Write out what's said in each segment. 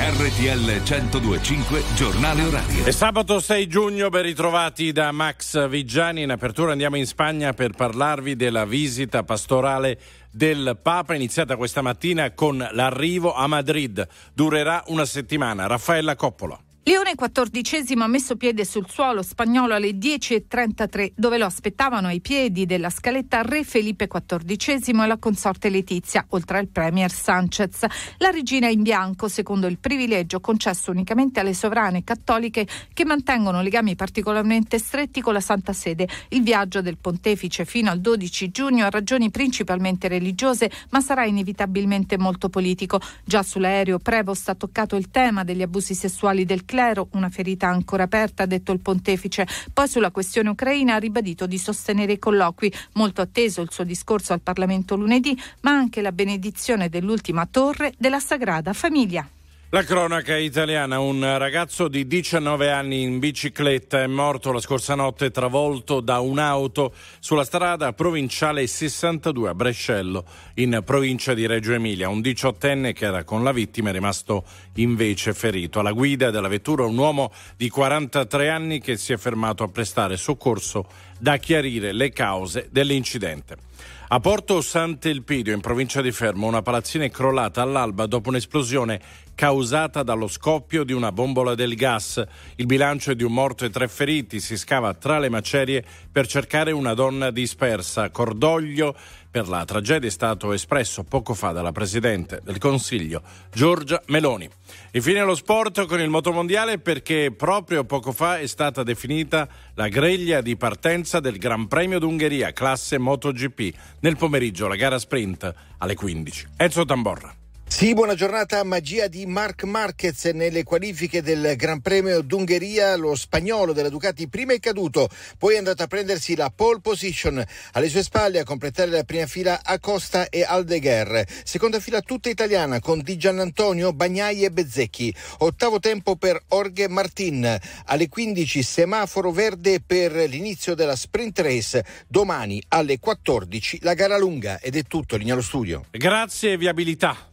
RTL 102.5 Giornale Orario. È sabato 6 giugno, ben ritrovati da Max Vigiani. In apertura andiamo in Spagna per parlarvi della visita pastorale del Papa, iniziata questa mattina con l'arrivo a Madrid. Durerà una settimana. Raffaella Coppola. Leone XIV ha messo piede sul suolo spagnolo alle 10:33, dove lo aspettavano ai piedi della scaletta re Felipe XIV e la consorte Letizia, oltre al premier Sánchez. La regina in bianco, secondo il privilegio concesso unicamente alle sovrane cattoliche che mantengono legami particolarmente stretti con la Santa Sede. Il viaggio del pontefice fino al 12 giugno ha ragioni principalmente religiose, ma sarà inevitabilmente molto politico. Già sull'aereo Prevost ha toccato il tema degli abusi sessuali del clero, una ferita ancora aperta, ha detto il pontefice. Poi sulla questione ucraina ha ribadito di sostenere i colloqui. Molto atteso il suo discorso al Parlamento lunedì, ma anche la benedizione dell'ultima torre della Sagrada Famiglia. La cronaca italiana: un ragazzo di 19 anni in bicicletta è morto la scorsa notte travolto da un'auto sulla strada provinciale 62 a Brescello, in provincia di Reggio Emilia. Un 18enne che era con la vittima è rimasto invece ferito. Alla guida della vettura un uomo di 43 anni che si è fermato a prestare soccorso, da chiarire le cause dell'incidente. A Porto Sant'Elpidio, in provincia di Fermo, una palazzina è crollata all'alba dopo un'esplosione causata dallo scoppio di una bombola del gas. Il bilancio è di un morto e 3 feriti. Si scava tra le macerie per cercare una donna dispersa. Cordoglio per la tragedia è stato espresso poco fa dalla Presidente del Consiglio, Giorgia Meloni. Infine lo sport con il motomondiale, perché proprio poco fa è stata definita la griglia di partenza del Gran Premio d'Ungheria, classe MotoGP. Nel pomeriggio la gara sprint alle 15. Enzo Tamborra. Sì, buona giornata. Magia di Marc Marquez nelle qualifiche del Gran Premio d'Ungheria. Lo spagnolo della Ducati prima è caduto, poi è andato a prendersi la pole position. Alle sue spalle a completare la prima fila Acosta e Aldeguer. Seconda fila tutta italiana con Di Giannantonio, Bagnai e Bezzecchi. Ottavo tempo per Jorge Martin. Alle 15 semaforo verde per l'inizio della sprint race. Domani alle 14 la gara lunga. Ed è tutto, linea allo studio. Grazie, viabilità.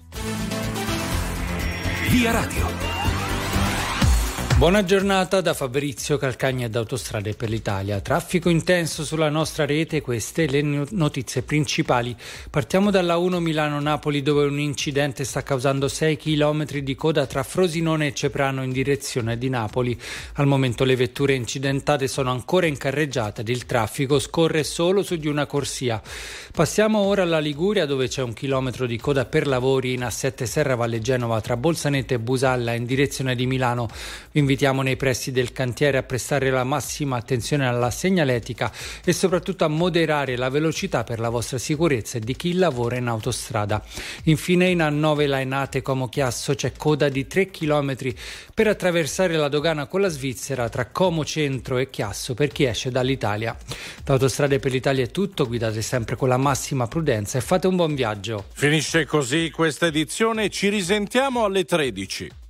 Via Radio. Buona giornata da Fabrizio Calcagna ed Autostrade per l'Italia. Traffico intenso sulla nostra rete, queste le notizie principali. Partiamo dalla 1 Milano-Napoli, dove un incidente sta causando 6 chilometri di coda tra Frosinone e Ceprano in direzione di Napoli. Al momento le vetture incidentate sono ancora in carreggiata ed il traffico scorre solo su di una corsia. Passiamo ora alla Liguria, dove c'è 1 chilometro di coda per lavori in A7 Serra Valle Genova tra Bolzaneto e Busalla in direzione di Milano. Invitiamo nei pressi del cantiere a prestare la massima attenzione alla segnaletica e soprattutto a moderare la velocità per la vostra sicurezza e di chi lavora in autostrada. Infine in A9 Lainate Como Chiasso c'è coda di 3 km per attraversare la dogana con la Svizzera tra Como Centro e Chiasso per chi esce dall'Italia. Da Autostrade per l'Italia è tutto, guidate sempre con la massima prudenza e fate un buon viaggio. Finisce così questa edizione, ci risentiamo alle 13.